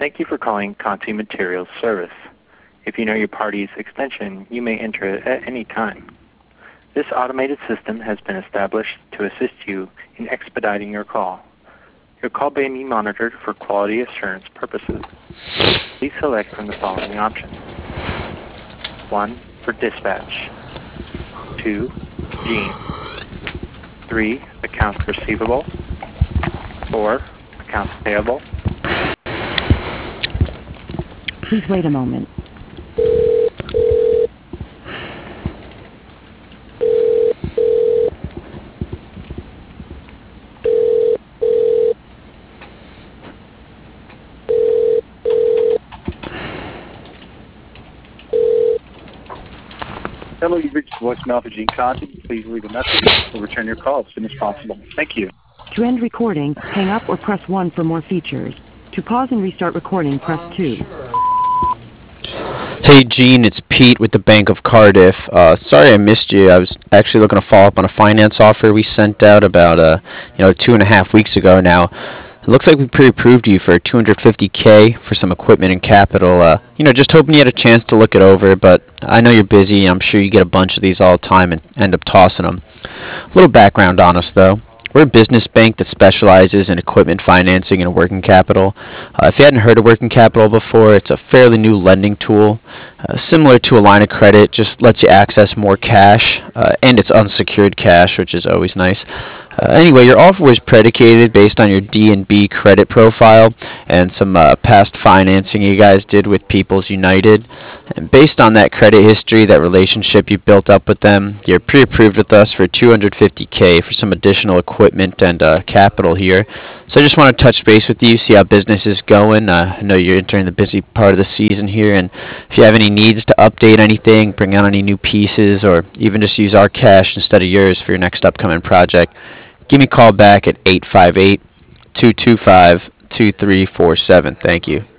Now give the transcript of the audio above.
Thank you for calling Conti Materials Service. If you know your party's extension, you may enter it at any time. This automated system has been established to assist you in expediting your call. Your call may be monitored for quality assurance purposes. Please select from the following options. 1 for dispatch. 2, Gene. 3, accounts receivable. 4, accounts payable. Please wait a moment. Hello, you've reached voicemail for Gene Conti. Please leave a message. We'll return your call as soon as possible. Thank you. To end recording, hang up or press 1 for more features. To pause and restart recording, press 2. Hey Gene, it's Pete with the Bank of Cardiff. Sorry I missed you. I was actually looking to follow up on a finance offer we sent out about 2.5 weeks ago now. It looks like we pre-approved you for $250K for some equipment and capital. Just hoping you had a chance to look it over, but I know you're busy. I'm sure you get a bunch of these all the time and end up tossing them. A little background on us though. We're a business bank that specializes in equipment financing and working capital. If you hadn't heard of working capital before, it's a fairly new lending tool, similar to a line of credit, just lets you access more cash, and it's unsecured cash, which is always nice. Anyway, your offer was predicated based on your D&B credit profile and some past financing you guys did with People's United. And based on that credit history, that relationship you built up with them, you're pre-approved with us for $250K for some additional equipment and capital here. So I just want to touch base with you, see how business is going. I know you're entering the busy part of the season here, and if you have any needs to update anything, bring out any new pieces, or even just use our cash instead of yours for your next upcoming project, give me a call back at 858-225-2347. Thank you.